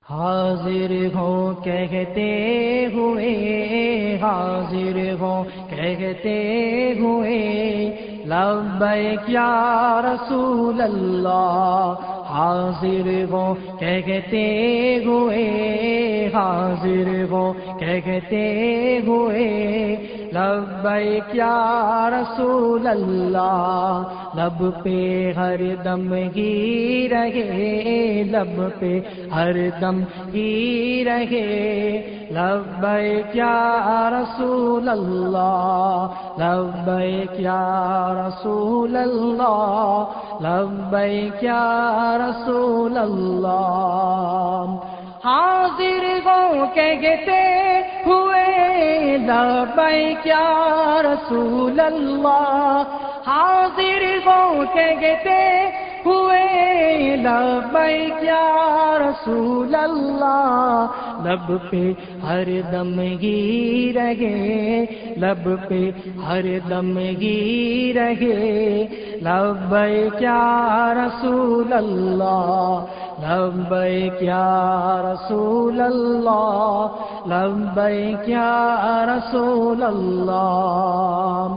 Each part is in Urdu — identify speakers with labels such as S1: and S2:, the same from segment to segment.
S1: حاضر ہوں کہتے ہوئے، حاضر ہوں کہتے ہوئے، لبیک یا رسول اللہ۔ حاضر ہوں کہتے ہوئے، حاضر ہوں کہتے ہوئے، لبیک یا رسول اللہ۔ لب پہ ہر دم ہی رہے، لب پہ ہر دم ہی رہے، لبیک یا رسول اللہ، لبیک یا رسول اللہ، لبیک یا رسول اللہ۔ حاضر ہوں کہتے ہوئے، لبیک یا رسول اللہ۔ حاضر ہوں کہتے ہوئے، لبیک یا رسول اللہ۔ لب پہ ہر دم ہی رہے، لب پہ ہر دم ہی رہے، لبیک یا رسول اللہ، لبیک یا رسول اللہ، لبیک یا رسول اللہ۔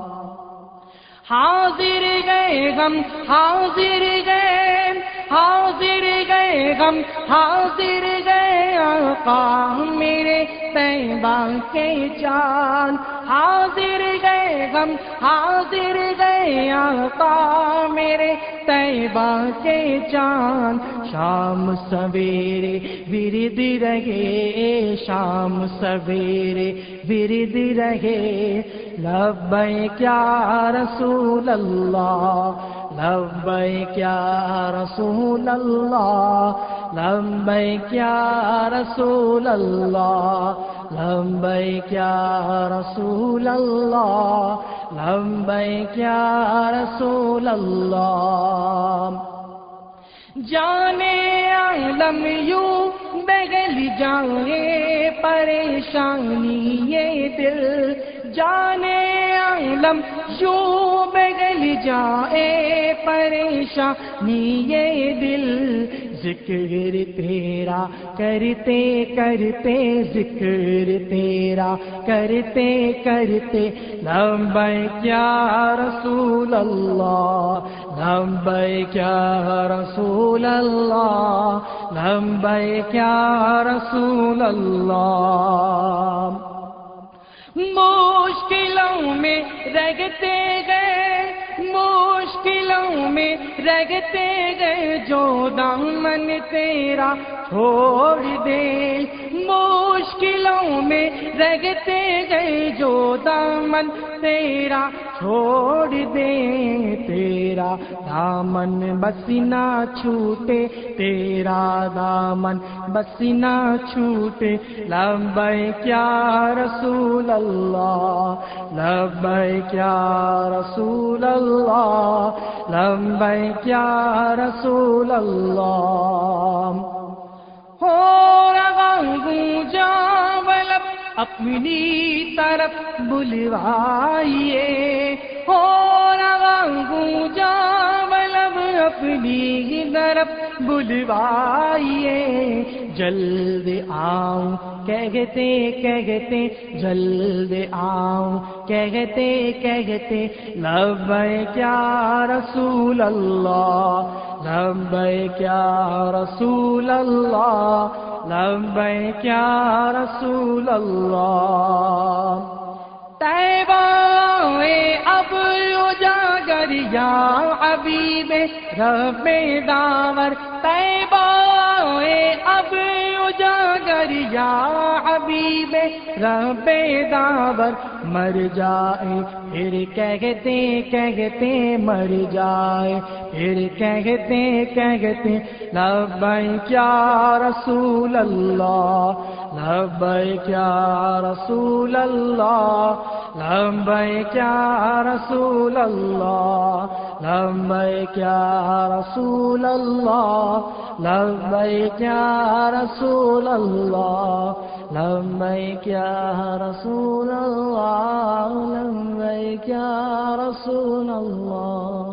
S1: حاضر گئے غم، حاضر گئے، حاضر گئے غم، حاضر گئے آقا میرے طیبہ کے چاند۔ حاضر گئے غم، حاضر گئے آقا میرے طیبہ کے چاند۔ شام سویرے ورد رہے، شام سویرے ورد رہے، لبیک یا رسول اللہ، لبیک یا رسول اللہ، لبیک یا رسول اللہ، لبیک یا رسول اللہ، لبیک یا رسول اللہ۔ جانے عالم یوں بگل جائے پریشانی یہ دل، جانے عالم یوں بگل جائے پریشانی یہ دل، ذکر تیرا کرتے کرتے، ذکر تیرا کرتے کرتے، لبیک یا رسول اللہ، لبیک یا رسول اللہ، لبیک یا رسول اللہ۔ مشکلوں میں رہتے گئے، مشکلوں میں رہتے گئے، جو دامن تیرا چھوڑ دے، مشکلوں میں رہتے گئے، جو دامن تیرا چھوڑ دے، تیرا دامن بس نہ چھوٹے، تیرا دامن بس نہ چھوٹے، لبیک یا رسول اللہ، لبیک یا رسول اللہ، لبیک یا رسول اللہ۔ ہو رہا گونجا بلب اپنی طرف بلوائیے، ہو رہا گونجا بلب اپنی طرف بلوائیے، جلد آؤں کہتے کہتے، جلد آؤں کہتے کہتے، لبیک یا رسول اللہ، لبیک یا رسول اللہ، لبیک یا رسول اللہ۔ طیبہ اب اجاگر یا حبیب رب داور، طیبہ اب اجاگر یا حبیب رب داور، مر جائے پھر کہتے کہتے، مر جائے پھر کہتے کہتے، لبیک یا رسول اللہ، لبیک یا رسول اللہ، لبیک یا رسول اللہ، لبیک یا رسول اللہ، لبیک یا رسول اللہ، لبیک یا رسول اللہ، لبیک یا رسول اللہ۔